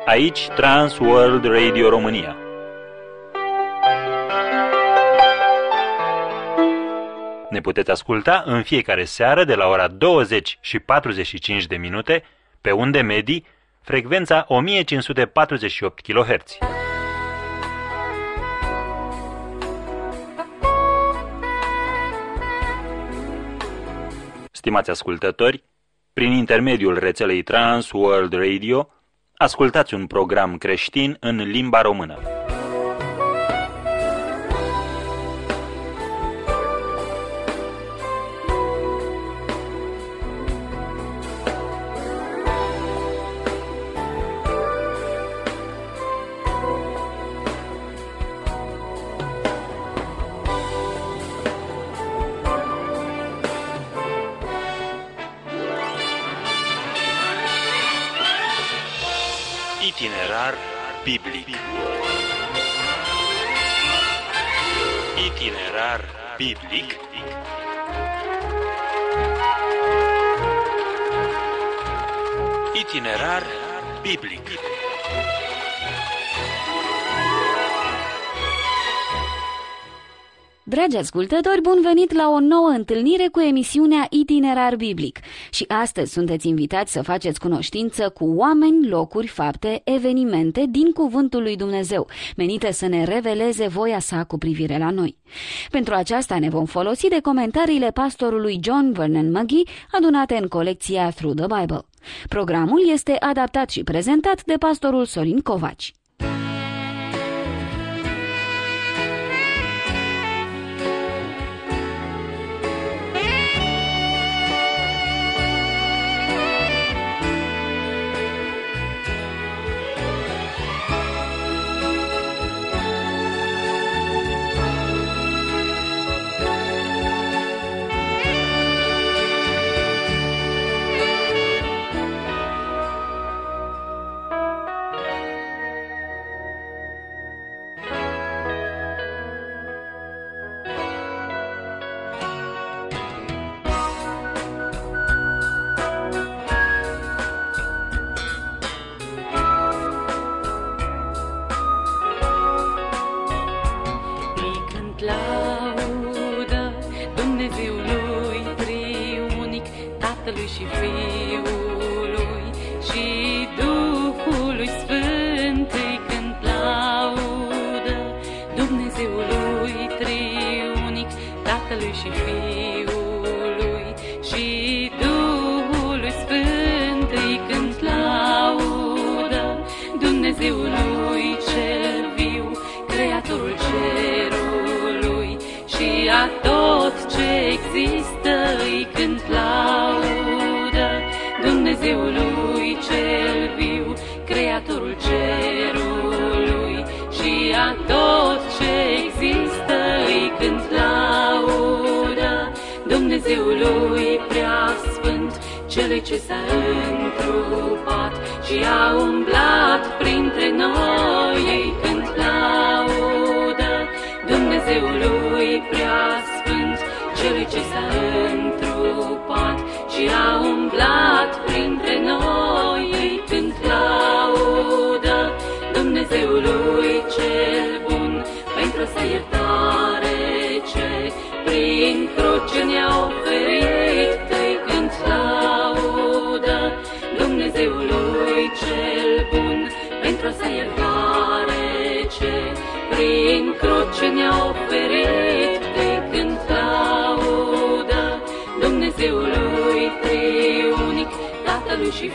Aici Trans World Radio România. Ne puteți asculta în fiecare seară de la ora 20 și 45 de minute pe unde medii, frecvența 1548 kHz. Stimați ascultători, prin intermediul rețelei Trans World Radio, ascultați un program creștin în limba română. Itinerar biblic. Itinerar biblic. Itinerar biblic. Dragi ascultători, bun venit la o nouă întâlnire cu emisiunea Itinerar Biblic. Și astăzi sunteți invitați să faceți cunoștință cu oameni, locuri, fapte, evenimente din Cuvântul lui Dumnezeu, menite să ne reveleze voia sa cu privire la noi. Pentru aceasta ne vom folosi de comentariile pastorului John Vernon McGee, adunate în colecția Through the Bible. Programul este adaptat și prezentat de pastorul Sorin Covaci. Dumnezeului preasfânt, Celui ce s-a întrupat și a umblat printre noi, ei cânt laudă. Dumnezeului preasfânt, Celui ce s-a întrupat și a umblat printre noi, ei cânt laudă. Dumnezeului cel bun, pentru a-sa iertare ce prin cruce ne-a oferit, îi cânt laudă. Dumnezeului cel bun, pentru a-sa iertare ce prin cruce ne-a oferit, îi cânt laudă. Dumnezeului triunic, Tatălui și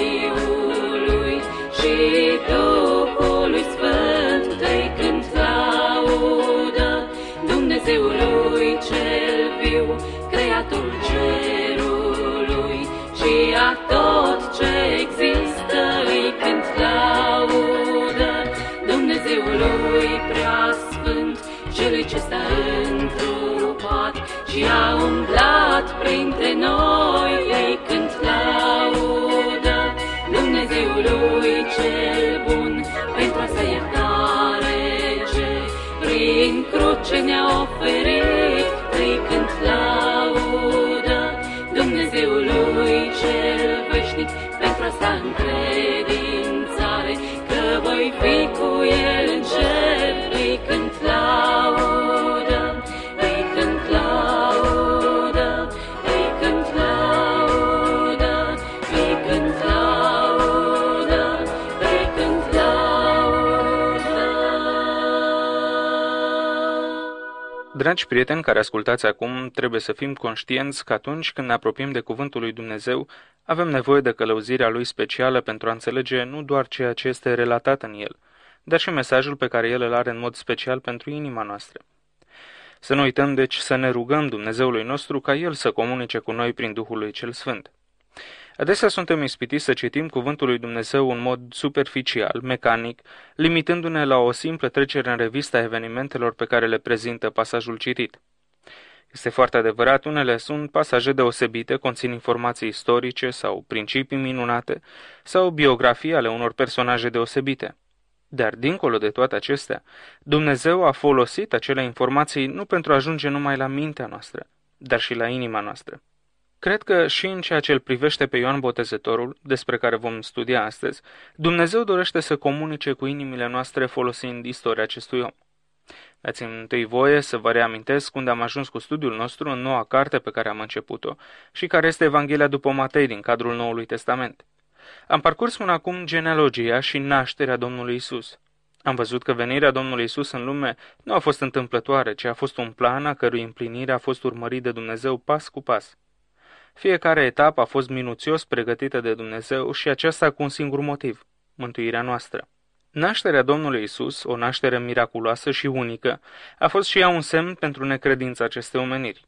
Fiului și Duhului Sfânt, îi cânt laudă. Dumnezeului cel viu, Creatorul cerului și a tot ce există, îi cânt laudă. Dumnezeului preasfânt, Celui ce s-a întrupat și a umblat printre noi, îi cânt laudă. Dumnezeului cel bun, pentru a-sa iertare ce prin cruce ne-a oferit, îi cânt laudă. Dumnezeului cel veșnic, pentru asta încredințare, Dragi prieteni care ascultați acum, trebuie să fim conștienți că atunci când ne apropiem de Cuvântul lui Dumnezeu, avem nevoie de călăuzirea Lui specială pentru a înțelege nu doar ceea ce este relatat în el, dar și mesajul pe care El îl are în mod special pentru inima noastră. Să nu uităm, deci, să ne rugăm Dumnezeului nostru ca El să comunice cu noi prin Duhul lui cel Sfânt. Adesea suntem ispitiți să citim Cuvântul lui Dumnezeu în mod superficial, mecanic, limitându-ne la o simplă trecere în revistă a evenimentelor pe care le prezintă pasajul citit. Este foarte adevărat, unele sunt pasaje deosebite, conțin informații istorice sau principii minunate sau biografii ale unor personaje deosebite. Dar, dincolo de toate acestea, Dumnezeu a folosit acele informații nu pentru a ajunge numai la mintea noastră, dar și la inima noastră. Cred că și în ceea ce îl privește pe Ioan Botezătorul, despre care vom studia astăzi, Dumnezeu dorește să comunice cu inimile noastre folosind istoria acestui om. Dați-mi întâi voie să vă reamintesc unde am ajuns cu studiul nostru în noua carte pe care am început-o și care este Evanghelia după Matei din cadrul Noului Testament. Am parcurs până acum genealogia și nașterea Domnului Isus. Am văzut că venirea Domnului Isus în lume nu a fost întâmplătoare, ci a fost un plan a cărui împlinire a fost urmărit de Dumnezeu pas cu pas. Fiecare etapă a fost minuțios pregătită de Dumnezeu și aceasta cu un singur motiv, mântuirea noastră. Nașterea Domnului Isus, o naștere miraculoasă și unică, a fost și ea un semn pentru necredința acestei omeniri.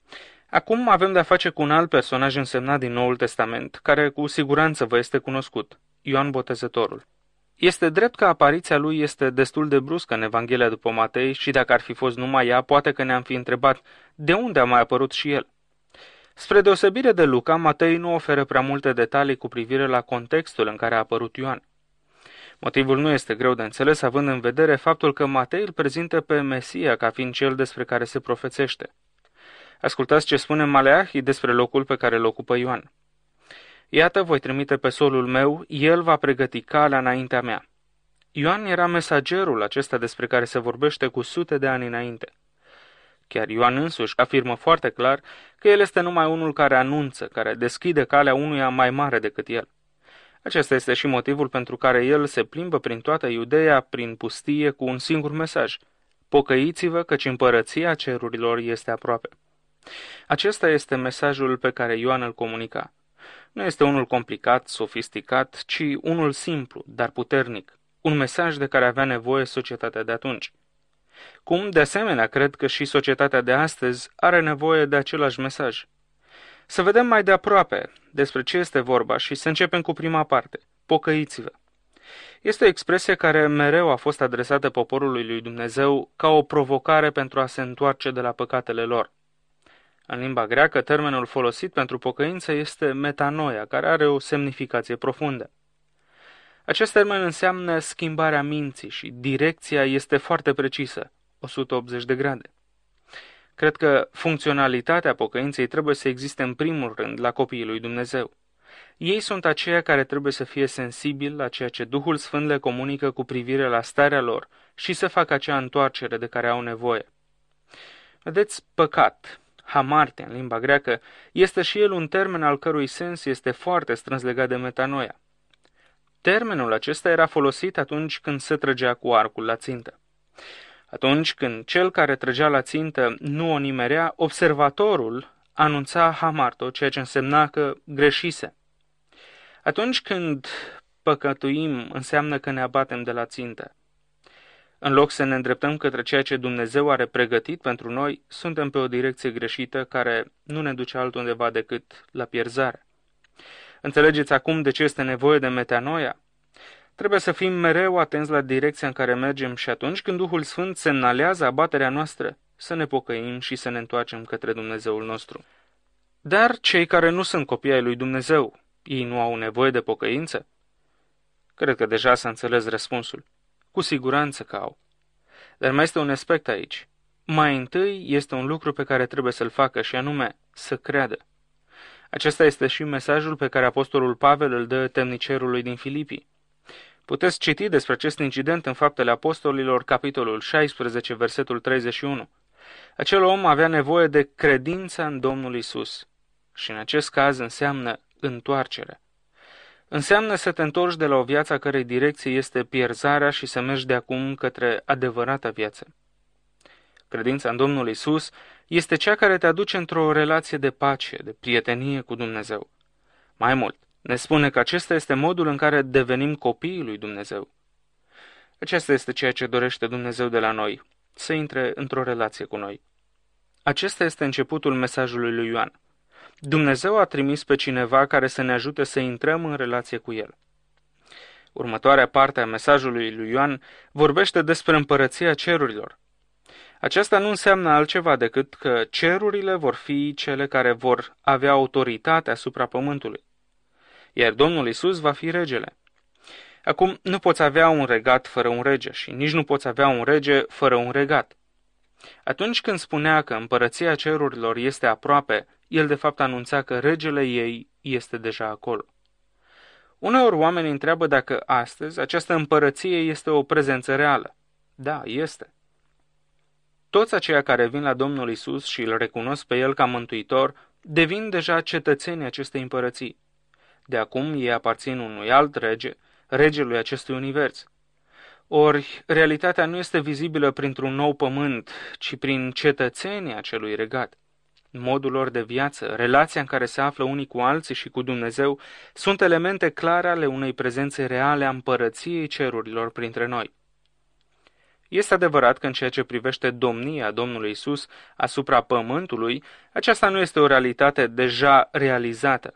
Acum avem de-a face cu un alt personaj însemnat din Noul Testament, care cu siguranță vă este cunoscut, Ioan Botezătorul. Este drept că apariția lui este destul de bruscă în Evanghelia după Matei și dacă ar fi fost numai ea, poate că ne-am fi întrebat de unde a mai apărut și el. Spre deosebire de Luca, Matei nu oferă prea multe detalii cu privire la contextul în care a apărut Ioan. Motivul nu este greu de înțeles, având în vedere faptul că Matei îl prezintă pe Mesia ca fiind cel despre care se profețește. Ascultați ce spune Maleahi despre locul pe care îl ocupă Ioan. Iată, voi trimite pe solul meu, el va pregăti calea înaintea mea. Ioan era mesagerul acesta despre care se vorbește cu sute de ani înainte. Chiar Ioan însuși afirmă foarte clar că el este numai unul care anunță, care deschide calea unuia mai mare decât el. Acesta este și motivul pentru care el se plimbă prin toată Iudeea, prin pustie, cu un singur mesaj: pocăiți-vă, căci împărăția cerurilor este aproape. Acesta este mesajul pe care Ioan îl comunica. Nu este unul complicat, sofisticat, ci unul simplu, dar puternic, un mesaj de care avea nevoie societatea de atunci. Cum, de asemenea, cred că și societatea de astăzi are nevoie de același mesaj. Să vedem mai de aproape despre ce este vorba și să începem cu prima parte. Pocăiți-vă. Este o expresie care mereu a fost adresată poporului lui Dumnezeu ca o provocare pentru a se întoarce de la păcatele lor. În limba greacă, termenul folosit pentru pocăință este metanoia, care are o semnificație profundă. Acest termen înseamnă schimbarea minții și direcția este foarte precisă, 180 de grade. Cred că funcționalitatea pocăinței trebuie să existe în primul rând la copiii lui Dumnezeu. Ei sunt aceia care trebuie să fie sensibili la ceea ce Duhul Sfânt le comunică cu privire la starea lor și să facă acea întoarcere de care au nevoie. Vedeți, păcat, hamarte în limba greacă, este și el un termen al cărui sens este foarte strâns legat de metanoia. Termenul acesta era folosit atunci când se trăgea cu arcul la țintă. Atunci când cel care trăgea la țintă nu o nimerea, observatorul anunța hamarto, ceea ce însemna că greșise. Atunci când păcătuim, înseamnă că ne abatem de la țintă. În loc să ne îndreptăm către ceea ce Dumnezeu are pregătit pentru noi, suntem pe o direcție greșită care nu ne duce altundeva decât la pierzare. Înțelegeți acum de ce este nevoie de metanoia? Trebuie să fim mereu atenți la direcția în care mergem și atunci când Duhul Sfânt semnalează abaterea noastră, să ne pocăim și să ne întoarcem către Dumnezeul nostru. Dar cei care nu sunt copii ai lui Dumnezeu, ei nu au nevoie de pocăință? Cred că deja s-a înțeles răspunsul. Cu siguranță că au. Dar mai este un aspect aici. Mai întâi este un lucru pe care trebuie să-l facă și anume să creadă. Acesta este și mesajul pe care apostolul Pavel îl dă temnicerului din Filipii. Puteți citi despre acest incident în Faptele Apostolilor, capitolul 16, versetul 31. Acel om avea nevoie de credința în Domnul Isus și în acest caz înseamnă întoarcere. Înseamnă să te întorci de la o viață a cărei direcție este pierzarea și să mergi de acum către adevărata viață. Credința în Domnul Isus este cea care te aduce într-o relație de pace, de prietenie cu Dumnezeu. Mai mult, ne spune că acesta este modul în care devenim copiii lui Dumnezeu. Acesta este ceea ce dorește Dumnezeu de la noi, să intre într-o relație cu noi. Acesta este începutul mesajului lui Ioan. Dumnezeu a trimis pe cineva care să ne ajute să intrăm în relație cu El. Următoarea parte a mesajului lui Ioan vorbește despre împărăția cerurilor. Aceasta nu înseamnă altceva decât că cerurile vor fi cele care vor avea autoritate asupra pământului, iar Domnul Isus va fi regele. Acum, nu poți avea un regat fără un rege și nici nu poți avea un rege fără un regat. Atunci când spunea că împărăția cerurilor este aproape, el de fapt anunța că regele ei este deja acolo. Uneori oamenii întreabă dacă astăzi această împărăție este o prezență reală. Da, este. Toți aceia care vin la Domnul Isus și îl recunosc pe El ca mântuitor, devin deja cetățenii acestei împărății. De acum ei aparțin unui alt rege, regelui acestui univers. Ori, realitatea nu este vizibilă printr-un nou pământ, ci prin cetățenii acelui regat. Modul lor de viață, relația în care se află unii cu alții și cu Dumnezeu, sunt elemente clare ale unei prezențe reale a împărăției cerurilor printre noi. Este adevărat că în ceea ce privește domnia Domnului Isus asupra pământului, aceasta nu este o realitate deja realizată.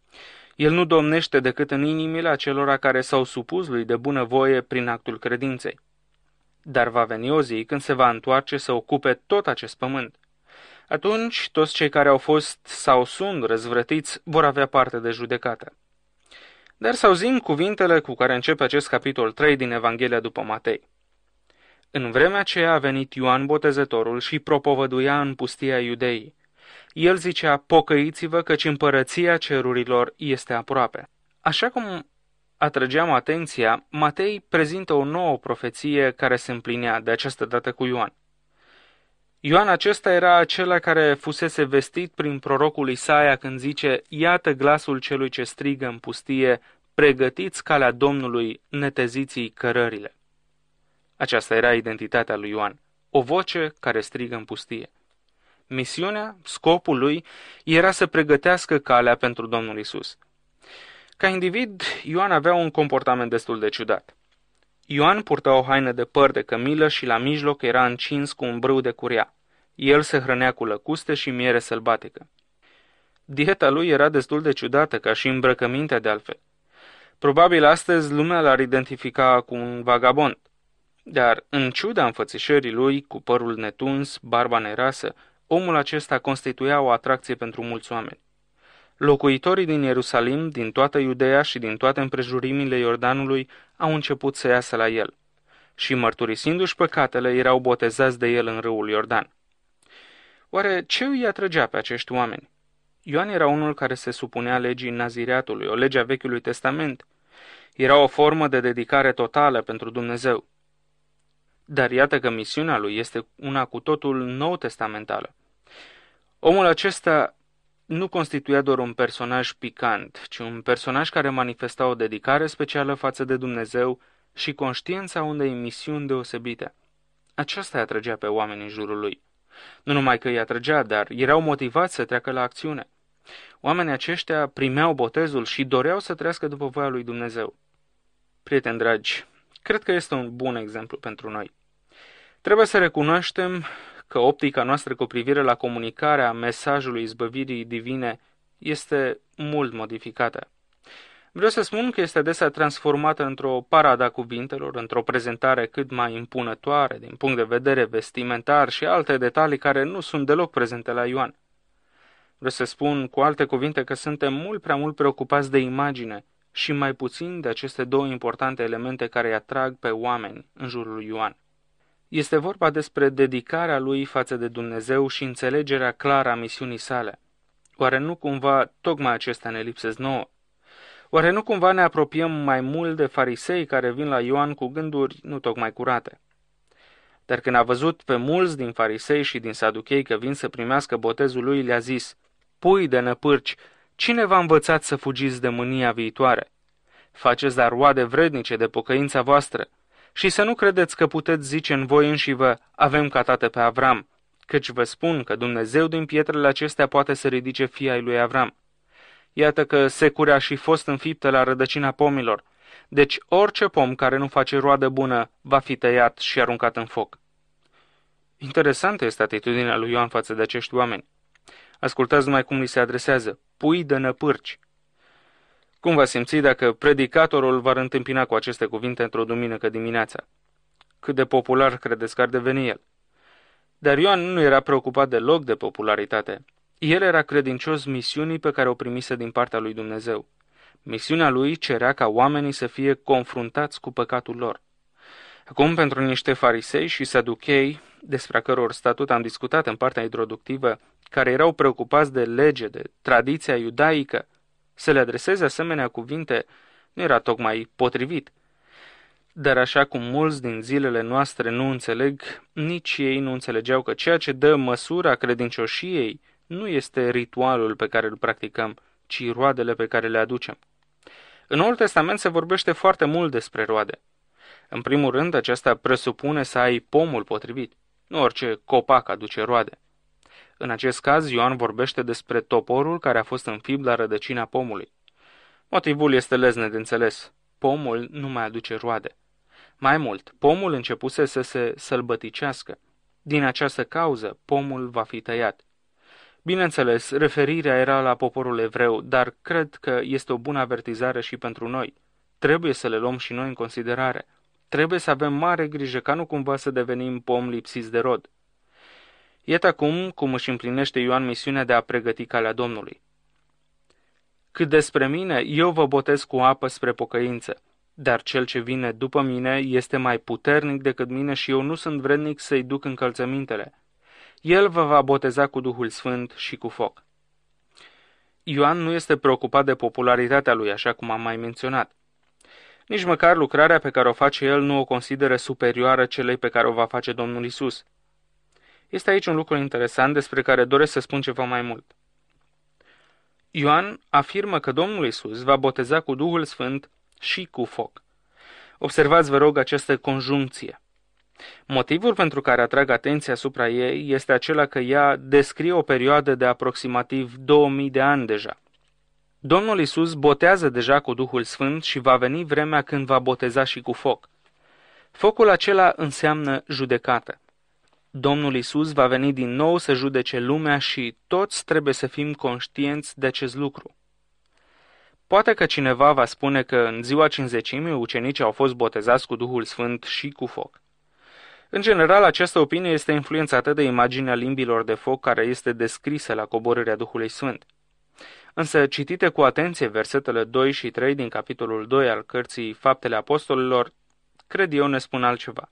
El nu domnește decât în inimile acelora care s-au supus lui de bunăvoie prin actul credinței. Dar va veni o zi când se va întoarce să ocupe tot acest pământ. Atunci, toți cei care au fost sau sunt răzvrătiți vor avea parte de judecată. Dar să auzim cuvintele cu care începe acest capitol 3 din Evanghelia după Matei. În vremea aceea a venit Ioan Botezătorul și propovăduia în pustia Iudeii. El zicea, pocăiți-vă căci împărăția cerurilor este aproape. Așa cum atrăgeam atenția, Matei prezintă o nouă profeție care se împlinea de această dată cu Ioan. Ioan acesta era acela care fusese vestit prin prorocul Isaia când zice, iată glasul celui ce strigă în pustie, pregătiți calea Domnului, neteziți-i cărările. Aceasta era identitatea lui Ioan, o voce care strigă în pustie. Misiunea, scopul lui, era să pregătească calea pentru Domnul Isus. Ca individ, Ioan avea un comportament destul de ciudat. Ioan purta o haină de păr de cămilă și la mijloc era încins cu un brâu de curea. El se hrănea cu lăcuste și miere sălbatică. Dieta lui era destul de ciudată, ca și îmbrăcămintea de altfel. Probabil astăzi lumea l-ar identifica cu un vagabond. Dar, în ciuda înfățișării lui, cu părul netuns, barba nerasă, omul acesta constituia o atracție pentru mulți oameni. Locuitorii din Ierusalim, din toată Iudeea și din toate împrejurimile Iordanului au început să iasă la el și, mărturisindu-și păcatele, erau botezați de el în râul Iordan. Oare ce îi atrăgea pe acești oameni? Ioan era unul care se supunea legii Nazireatului, o lege a Vechiului Testament. Era o formă de dedicare totală pentru Dumnezeu. Dar iată că misiunea lui este una cu totul nou-testamentală. Omul acesta nu constituia doar un personaj picant, ci un personaj care manifesta o dedicare specială față de Dumnezeu și conștiința unei misiuni deosebite. Aceasta îi atrăgea pe oameni în jurul lui. Nu numai că îi atrăgea, dar erau motivați să treacă la acțiune. Oamenii aceștia primeau botezul și doreau să trăiască după voia lui Dumnezeu. Prieteni dragi, cred că este un bun exemplu pentru noi. Trebuie să recunoaștem că optica noastră cu privire la comunicarea mesajului izbăvirii divine este mult modificată. Vreau să spun că este adesea transformată într-o paradă a cuvintelor, într-o prezentare cât mai impunătoare din punct de vedere vestimentar și alte detalii care nu sunt deloc prezente la Ioan. Vreau să spun cu alte cuvinte că suntem mult prea mult preocupați de imagine și mai puțin de aceste două importante elemente care îi atrag pe oameni în jurul lui Ioan. Este vorba despre dedicarea lui față de Dumnezeu și înțelegerea clară a misiunii sale. Oare nu cumva tocmai acestea ne lipsesc nouă? Oare nu cumva ne apropiem mai mult de farisei care vin la Ioan cu gânduri nu tocmai curate? Dar când a văzut pe mulți din farisei și din saduchei că vin să primească botezul lui, le-a zis, pui de năpârci, cine v-a învățat să fugiți de mânia viitoare? Faceți dar roade vrednice de pocăința voastră Și să nu credeți că puteți zice în voi înșivă, avem ca tată pe Avram, căci vă spun că Dumnezeu din pietrele acestea poate să ridice fii ai lui Avram. Iată că securea a și fost înfiptă la rădăcina pomilor, deci orice pom care nu face roadă bună va fi tăiat și aruncat în foc. Interesantă este atitudinea lui Ioan față de acești oameni. Ascultați numai cum li se adresează, pui de năpârci. Cum va simți dacă predicatorul v-ar întâmpina cu aceste cuvinte într-o duminică dimineața? Cât de popular credeți că ar deveni el? Dar Ioan nu era preocupat deloc de popularitate. El era credincios misiunii pe care o primise din partea lui Dumnezeu. Misiunea lui cerea ca oamenii să fie confruntați cu păcatul lor. Acum, pentru niște farisei și saduchei, despre a căror statut am discutat în partea introductivă, care erau preocupați de lege, de tradiția iudaică, să le adreseze asemenea cuvinte nu era tocmai potrivit. Dar așa cum mulți din zilele noastre nu înțeleg, nici ei nu înțelegeau că ceea ce dă măsura credincioșiei nu este ritualul pe care îl practicăm, ci roadele pe care le aducem. În Noul Testament se vorbește foarte mult despre roade. În primul rând, aceasta presupune să ai pomul potrivit. Nu orice copac aduce roade. În acest caz, Ioan vorbește despre toporul care a fost înfipt la rădăcina pomului. Motivul este lezne de înțeles. Pomul nu mai aduce roade. Mai mult, pomul începuse să se sălbăticească. Din această cauză, pomul va fi tăiat. Bineînțeles, referirea era la poporul evreu, dar cred că este o bună avertizare și pentru noi. Trebuie să le luăm și noi în considerare. Trebuie să avem mare grijă ca nu cumva să devenim pomi lipsiți de rod. Iată acum cum își împlinește Ioan misiunea de a pregăti calea Domnului. Cât despre mine, eu vă botez cu apă spre pocăință, dar cel ce vine după mine este mai puternic decât mine și eu nu sunt vrednic să-i duc încălțămintele. El vă va boteza cu Duhul Sfânt și cu foc. Ioan nu este preocupat de popularitatea lui, așa cum am mai menționat. Nici măcar lucrarea pe care o face el nu o consideră superioară celei pe care o va face Domnul Isus. Este aici un lucru interesant despre care doresc să spun ceva mai mult. Ioan afirmă că Domnul Isus va boteza cu Duhul Sfânt și cu foc. Observați, vă rog, această conjuncție. Motivul pentru care atrag atenția asupra ei este acela că ea descrie o perioadă de aproximativ 2000 de ani deja. Domnul Isus botează deja cu Duhul Sfânt și va veni vremea când va boteza și cu foc. Focul acela înseamnă judecată. Domnul Isus va veni din nou să judece lumea și toți trebuie să fim conștienți de acest lucru. Poate că cineva va spune că în ziua Cincizecimii ucenicii au fost botezați cu Duhul Sfânt și cu foc. În general, această opinie este influențată de imaginea limbilor de foc care este descrisă la coborârea Duhului Sfânt. Însă, citite cu atenție versetele 2 și 3 din capitolul 2 al cărții Faptele Apostolilor, cred eu ne spun altceva.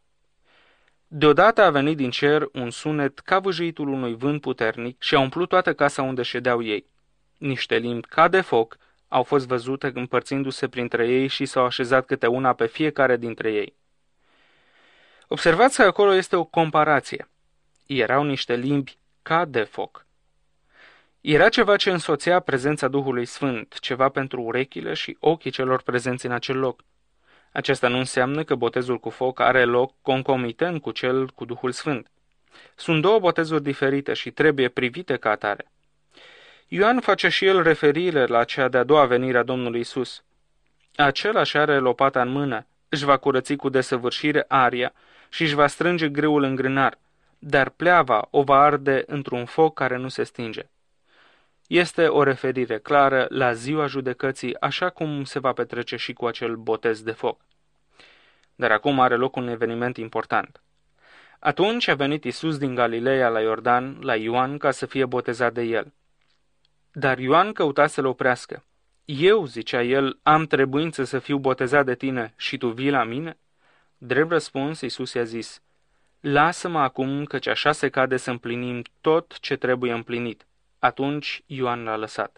Deodată a venit din cer un sunet ca vâjâitul unui vânt puternic și a umplut toată casa unde ședeau ei. Niște limbi ca de foc au fost văzute împărțindu-se printre ei și s-au așezat câte una pe fiecare dintre ei. Observați că acolo este o comparație. Erau niște limbi ca de foc. Era ceva ce însoțea prezența Duhului Sfânt, ceva pentru urechile și ochii celor prezenți în acel loc. Aceasta nu înseamnă că botezul cu foc are loc concomitent cu cel cu Duhul Sfânt. Sunt două botezuri diferite și trebuie privite ca atare. Ioan face și el referire la cea de-a doua venire a Domnului Isus. Același are lopata în mână, își va curăți cu desăvârșire aria și își va strânge grâul în grânar, dar pleava o va arde într-un foc care nu se stinge. Este o referire clară la ziua judecății, așa cum se va petrece și cu acel botez de foc. Dar acum are loc un eveniment important. Atunci a venit Isus din Galileea la Iordan, la Ioan, ca să fie botezat de el. Dar Ioan căuta să-l oprească. Eu, zicea el, am trebuință să fiu botezat de tine și tu vii la mine? Drept răspuns, Isus i-a zis, lasă-mă acum, căci așa se cade să împlinim tot ce trebuie împlinit. Atunci Ioan l-a lăsat.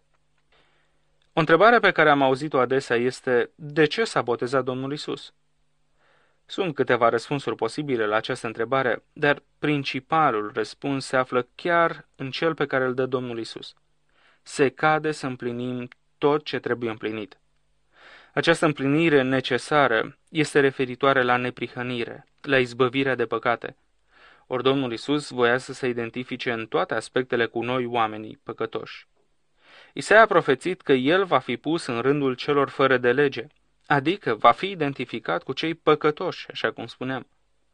O întrebare pe care am auzit-o adesea este, de ce s-a botezat Domnul Isus? Sunt câteva răspunsuri posibile la această întrebare, dar principalul răspuns se află chiar în cel pe care îl dă Domnul Isus. Se cade să împlinim tot ce trebuie împlinit. Această împlinire necesară este referitoare la neprihănire, la izbăvirea de păcate. Ori Domnul Iisus voia să se identifice în toate aspectele cu noi oamenii păcătoși. Isaia a profețit că el va fi pus în rândul celor fără de lege, adică va fi identificat cu cei păcătoși, așa cum spuneam.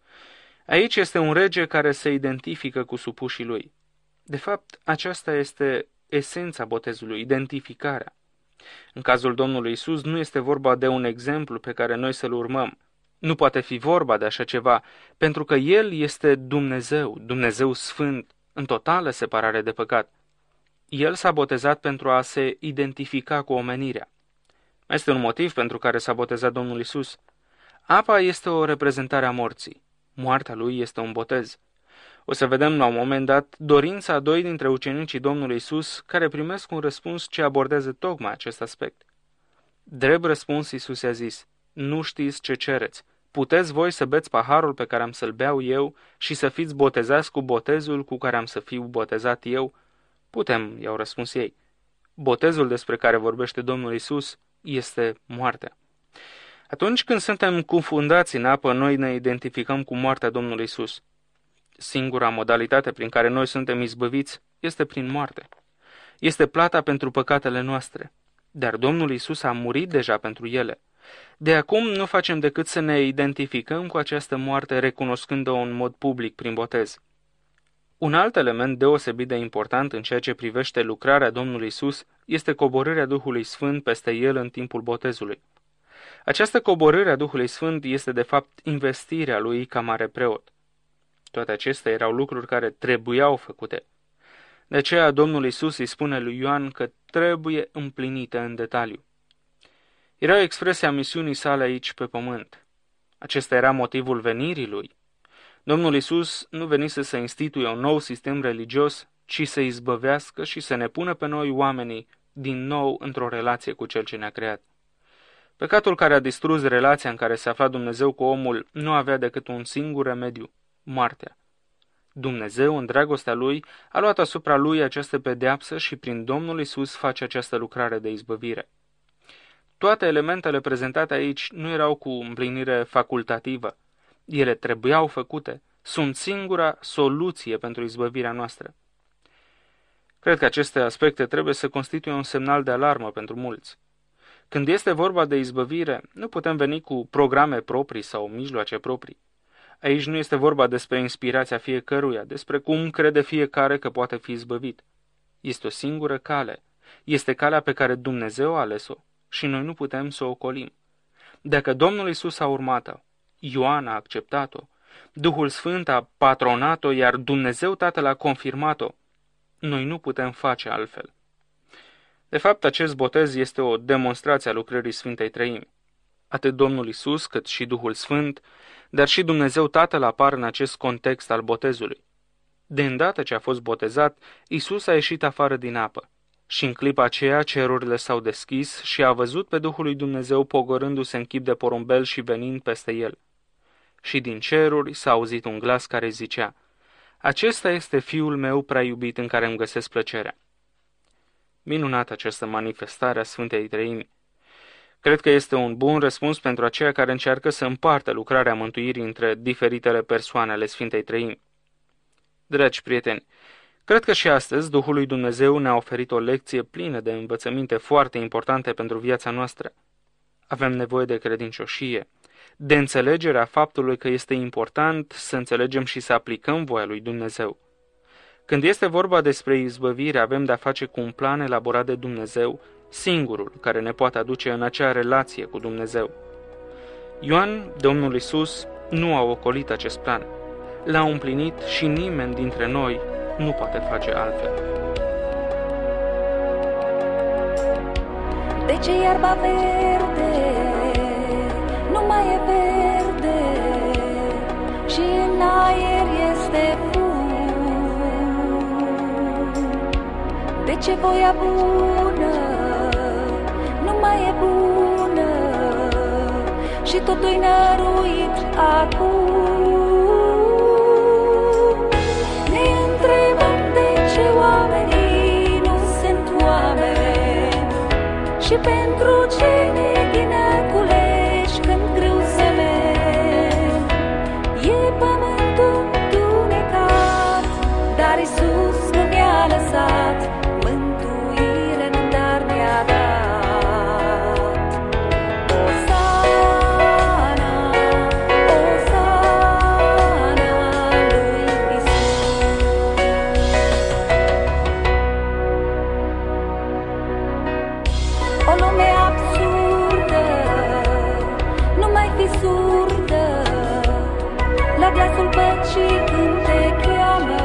Aici este un rege care se identifică cu supușii lui. De fapt, aceasta este esența botezului, identificarea. În cazul Domnului Iisus nu este vorba de un exemplu pe care noi să-l urmăm. Nu poate fi vorba de așa ceva, pentru că El este Dumnezeu, Dumnezeu Sfânt, în totală separare de păcat. El s-a botezat pentru a se identifica cu omenirea. Mai este un motiv pentru care s-a botezat Domnul Iisus. Apa este o reprezentare a morții. Moartea lui este un botez. O să vedem la un moment dat dorința a doi dintre ucenicii Domnului Iisus care primesc un răspuns ce abordează tocmai acest aspect. Drept răspuns, Iisus i-a zis: nu știți ce cereți. Puteți voi să beți paharul pe care am să-l beau eu și să fiți botezați cu botezul cu care am să fiu botezat eu? Putem, i-au răspuns ei. Botezul despre care vorbește Domnul Iisus este moartea. Atunci când suntem cufundați în apă, noi ne identificăm cu moartea Domnului Iisus. Singura modalitate prin care noi suntem izbăviți este prin moarte. Este plata pentru păcatele noastre, dar Domnul Iisus a murit deja pentru ele. De acum nu facem decât să ne identificăm cu această moarte, recunoscând-o în mod public prin botez. Un alt element deosebit de important în ceea ce privește lucrarea Domnului Iisus este coborârea Duhului Sfânt peste el în timpul botezului. Această coborâre a Duhului Sfânt este de fapt investirea lui ca mare preot. Toate acestea erau lucruri care trebuiau făcute. De aceea Domnul Iisus îi spune lui Ioan că trebuie împlinite în detaliu. Era o expresie a misiunii sale aici pe pământ. Acesta era motivul venirii lui. Domnul Iisus nu venise să instituie un nou sistem religios, ci să izbăvească și să ne pună pe noi oamenii din nou într-o relație cu Cel ce ne-a creat. Păcatul care a distrus relația în care se afla Dumnezeu cu omul nu avea decât un singur remediu: moartea. Dumnezeu, în dragostea Lui, a luat asupra Lui această pedeapsă și prin Domnul Iisus face această lucrare de izbăvire. Toate elementele prezentate aici nu erau cu împlinire facultativă. Ele trebuiau făcute. Sunt singura soluție pentru izbăvirea noastră. Cred că aceste aspecte trebuie să constituie un semnal de alarmă pentru mulți. Când este vorba de izbăvire, nu putem veni cu programe proprii sau mijloace proprii. Aici nu este vorba despre inspirația fiecăruia, despre cum crede fiecare că poate fi izbăvit. Este o singură cale. Este calea pe care Dumnezeu a ales-o și noi nu putem să o ocolim. Dacă Domnul Iisus a urmat-o, Ioan a acceptat-o, Duhul Sfânt a patronat-o, iar Dumnezeu Tatăl a confirmat-o, noi nu putem face altfel. De fapt, acest botez este o demonstrație a lucrării Sfintei Treimi. Atât Domnul Iisus, cât și Duhul Sfânt, dar și Dumnezeu Tatăl apar în acest context al botezului. De îndată ce a fost botezat, Iisus a ieșit afară din apă și în clipa aceea cerurile s-au deschis și a văzut pe Duhul lui Dumnezeu pogorându-se în chip de porumbel și venind peste el. Și din ceruri s-a auzit un glas care zicea: acesta este Fiul meu prea iubit în care îmi găsesc plăcerea. Minunată această manifestare a Sfintei Treimi. Cred că este un bun răspuns pentru aceia care încearcă să împartă lucrarea mântuirii între diferitele persoane ale Sfintei Treimi. Dragi prieteni, cred că și astăzi Duhul lui Dumnezeu ne-a oferit o lecție plină de învățăminte foarte importante pentru viața noastră. Avem nevoie de credincioșie, de înțelegerea faptului că este important să înțelegem și să aplicăm voia lui Dumnezeu. Când este vorba despre izbăvire, avem de-a face cu un plan elaborat de Dumnezeu, singurul care ne poate aduce în acea relație cu Dumnezeu. Ioan, Domnul Iisus, nu a ocolit acest plan. L-a împlinit și nimeni dintre noi nu poate face altfel. De ce iarba verde nu mai e verde și în aer este fum? De ce voia bună nu mai e bună și totul-i năruit acum? Ne întrebăm de ce oamenii nu sunt oameni și pentru ce ne ghinăm dar Iisus nu ne-a lăsat, mântuire în dar ne-a dat. Osana, Osana lui Iisus. O lume absurdă, nu mai fi surdă la glasul păcii când te cheamă,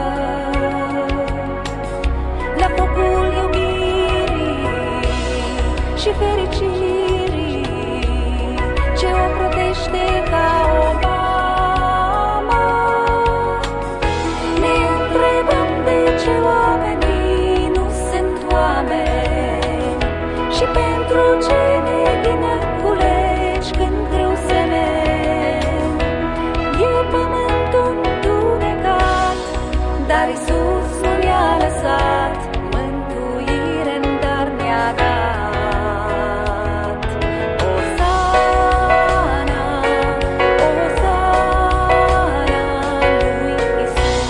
la focul iubirii și fericirii ce o protește ca o mamă. Ne întrebăm de ce oamenii nu sunt oameni și pentru ce ne ghină culegi când greu semeni. E pământul întunecat, dar Iisus nu ne-a lăsat, mântuire în dar ne-a dat. Osana, Osana lui Iisus.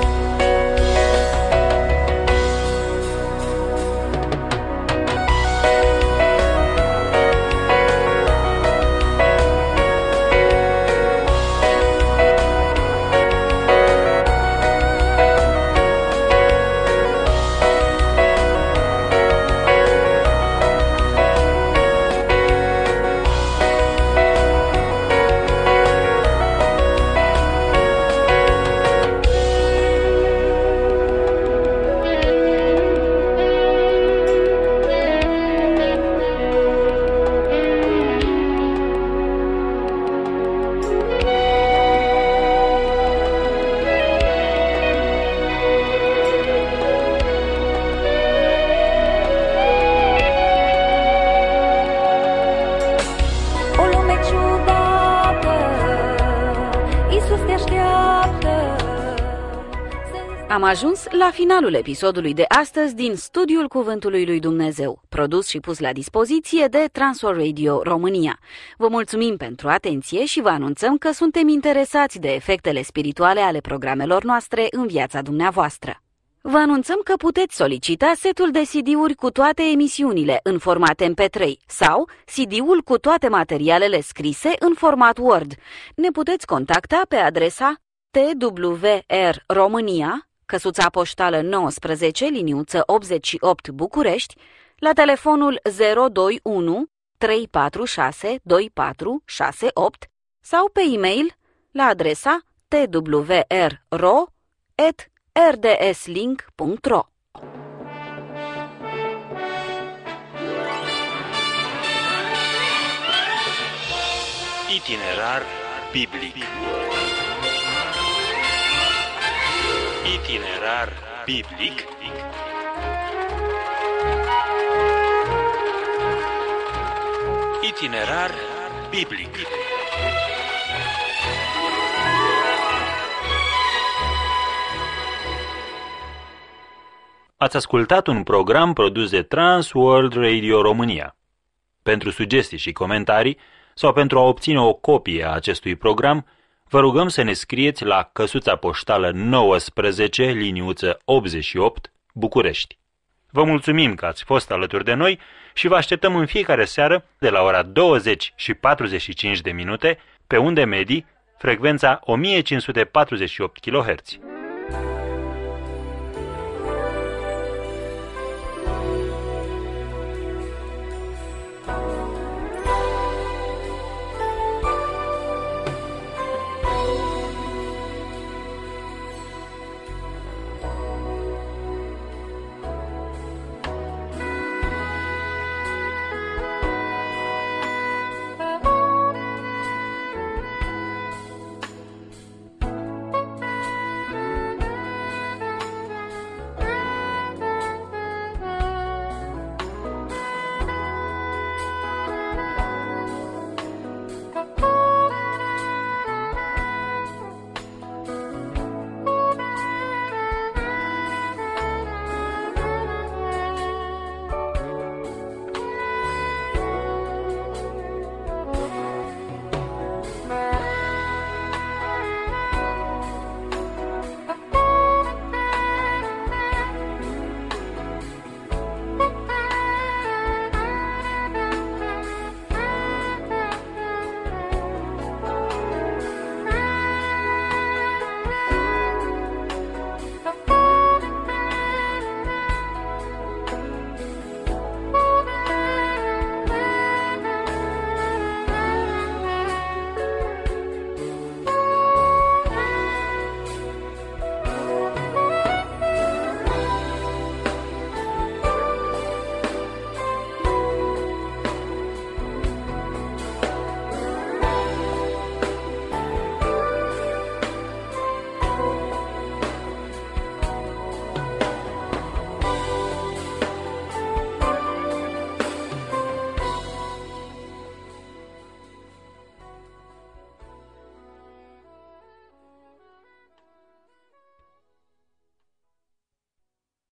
O lume ciudată, Iisus te așteaptă. Am ajuns la finalul episodului de astăzi din Studiul Cuvântului lui Dumnezeu, produs și pus la dispoziție de Transworld Radio România. Vă mulțumim pentru atenție și vă anunțăm că suntem interesați de efectele spirituale ale programelor noastre în viața dumneavoastră. Vă anunțăm că puteți solicita setul de CD-uri cu toate emisiunile în format MP3 sau CD-ul cu toate materialele scrise în format Word. Ne puteți contacta pe adresa TWR România, căsuța poștală 19, liniuță 88 București, la telefonul 021 346 2468 sau pe e-mail la adresa twrro@rdslink.ro. Itinerar biblic. Itinerar biblic. Itinerar biblic. Ați ascultat un program produs de Transworld Radio România. Pentru sugestii și comentarii sau pentru a obține o copie a acestui program, vă rugăm să ne scrieți la căsuța poștală 19, liniuță 88, București. Vă mulțumim că ați fost alături de noi și vă așteptăm în fiecare seară de la ora 20 și 45 de minute pe unde medii, frecvența 1548 kHz.